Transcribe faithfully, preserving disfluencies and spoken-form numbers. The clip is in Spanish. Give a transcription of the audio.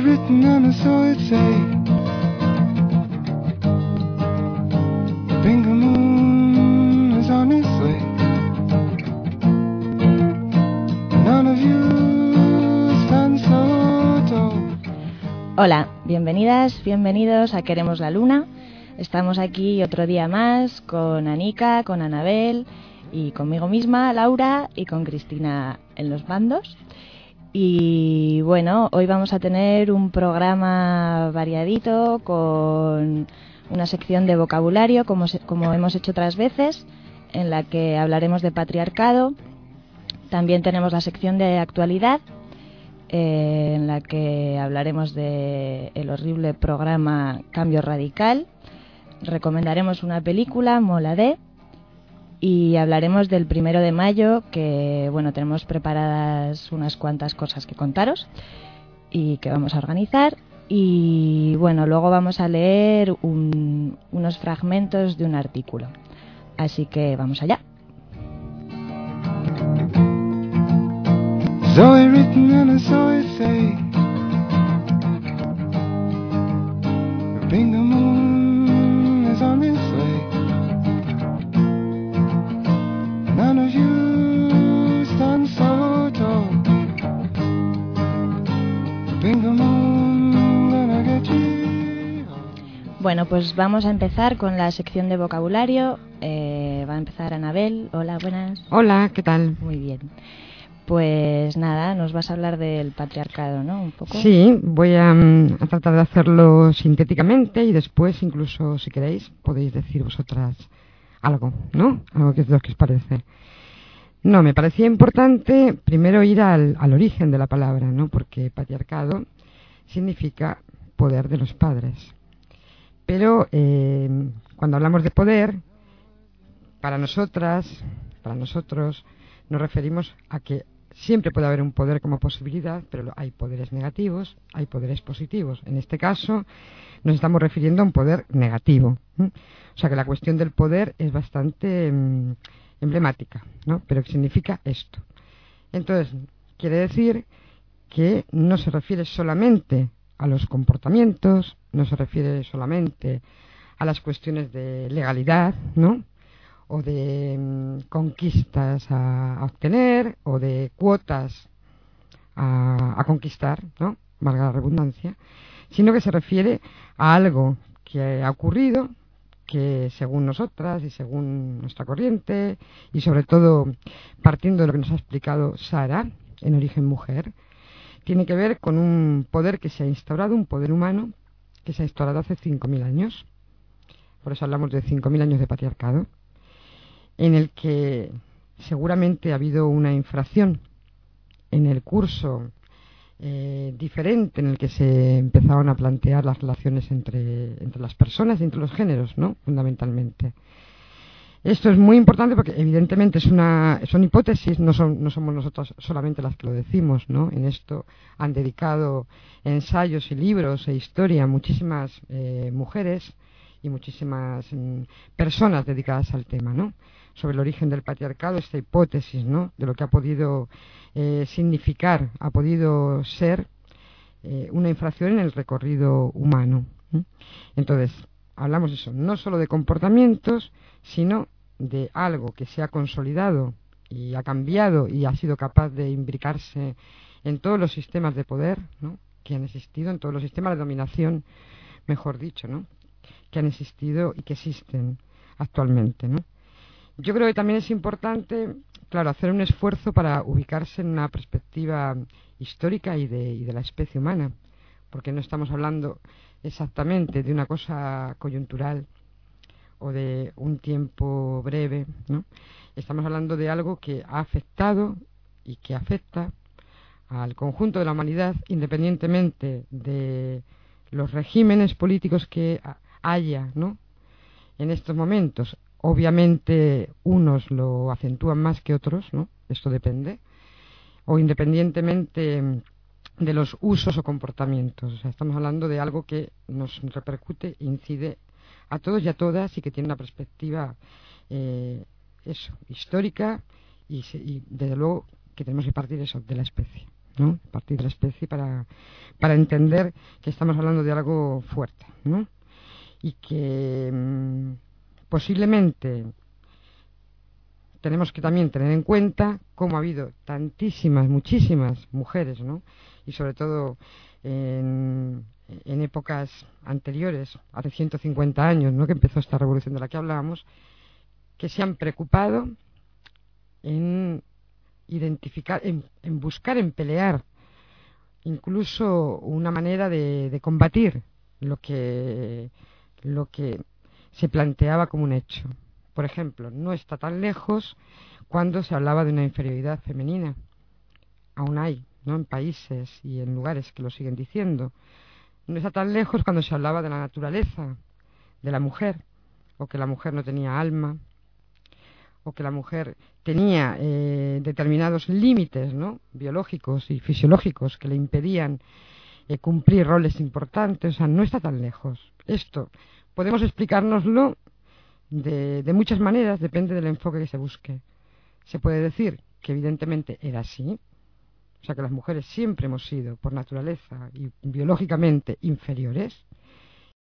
it written and I saw it say, the pink moon is on its way. None of you stand so tall. Hola, bienvenidas, bienvenidos a Queremos la Luna. Estamos aquí otro día más con Anika, con Anabel y conmigo misma, Laura, y con Cristina en los bandos. Y bueno, hoy vamos a tener un programa variadito con una sección de vocabulario, como, se, como hemos hecho otras veces, en la que hablaremos de patriarcado. También tenemos la sección de actualidad, eh, en la que hablaremos de el horrible programa Cambio Radical. Recomendaremos una película, Moladé, y hablaremos del primero de mayo, que bueno, tenemos preparadas unas cuantas cosas que contaros y que vamos a organizar. Y bueno, luego vamos a leer un, unos fragmentos de un artículo. Así que vamos allá. Zoe written and I saw it say, the pink moon is on its way. None of you stand so tall. The pink moon gonna get you. Bueno, pues vamos a empezar con la sección de vocabulario. Eh, va a empezar Anabel. Hola, buenas. Hola, ¿qué tal? Muy bien. Pues nada, nos vas a hablar del patriarcado, ¿no? Un poco. Sí, voy a, a tratar de hacerlo sintéticamente y después, incluso si queréis, podéis decir vosotras algo, ¿no? Algo que es lo que os parece. No, me parecía importante primero ir al, al origen de la palabra, ¿no? Porque patriarcado significa poder de los padres. Pero eh, cuando hablamos de poder, para nosotras, para nosotros, nos referimos a que siempre puede haber un poder como posibilidad, pero hay poderes negativos, hay poderes positivos. En este caso, nos estamos refiriendo a un poder negativo. ¿eh? O sea que la cuestión del poder es bastante mmm, emblemática, ¿no? Pero ¿qué significa esto? Entonces, quiere decir que no se refiere solamente a los comportamientos, no se refiere solamente a las cuestiones de legalidad, ¿no? O de mmm, conquistas a, a obtener, o de cuotas a, a conquistar, ¿no? Valga la redundancia, sino que se refiere a algo que ha ocurrido, que según nosotras y según nuestra corriente, y sobre todo partiendo de lo que nos ha explicado Sara, en Origen Mujer, tiene que ver con un poder que se ha instaurado, un poder humano que se ha instaurado hace cinco mil años. Por eso hablamos de cinco mil años de patriarcado, en el que seguramente ha habido una infracción en el curso eh, diferente en el que se empezaron a plantear las relaciones entre, entre las personas y entre los géneros, ¿no? Fundamentalmente. Esto es muy importante porque evidentemente es una, son hipótesis, no, son, no somos nosotros solamente las que lo decimos, ¿no? En esto han dedicado ensayos y libros e historia muchísimas eh, mujeres y muchísimas mm, personas dedicadas al tema, ¿no? Sobre el origen del patriarcado, esta hipótesis, ¿no? De lo que ha podido eh, significar, ha podido ser eh, una infracción en el recorrido humano. ¿eh? Entonces, hablamos de eso, no solo de comportamientos, sino de algo que se ha consolidado y ha cambiado y ha sido capaz de imbricarse en todos los sistemas de poder, ¿no? Que han existido, en todos los sistemas de dominación, mejor dicho, ¿no? Que han existido y que existen actualmente, ¿no? Yo creo que también es importante, claro, hacer un esfuerzo para ubicarse en una perspectiva histórica y de, y de la especie humana, porque no estamos hablando exactamente de una cosa coyuntural o de un tiempo breve, ¿no? Estamos hablando de algo que ha afectado y que afecta al conjunto de la humanidad, independientemente de los regímenes políticos que haya, ¿no? En estos momentos. Obviamente unos lo acentúan más que otros, ¿no? Esto depende. O independientemente de los usos o comportamientos. O sea, estamos hablando de algo que nos repercute, incide a todos y a todas y que tiene una perspectiva eh, eso, histórica y, y desde luego que tenemos que partir eso, de la especie. ¿no? A partir de la especie para, para entender que estamos hablando de algo fuerte, ¿no? Y que mmm, posiblemente tenemos que también tener en cuenta cómo ha habido tantísimas, muchísimas mujeres, ¿no? Y sobre todo en, en épocas anteriores, hace ciento cincuenta años, ¿no? Que empezó esta revolución de la que hablábamos, que se han preocupado en identificar, en, en buscar, en pelear, incluso una manera de, de combatir lo que, lo que se planteaba como un hecho. Por ejemplo, no está tan lejos cuando se hablaba de una inferioridad femenina. Aún hay, ¿no? En países y en lugares que lo siguen diciendo. No está tan lejos cuando se hablaba de la naturaleza de la mujer, o que la mujer no tenía alma, o que la mujer tenía eh, determinados límites, ¿no? Biológicos y fisiológicos que le impedían eh, cumplir roles importantes. O sea, no está tan lejos. Esto podemos explicárnoslo De, de muchas maneras, depende del enfoque que se busque. Se puede decir que evidentemente era así, o sea que las mujeres siempre hemos sido por naturaleza y biológicamente inferiores,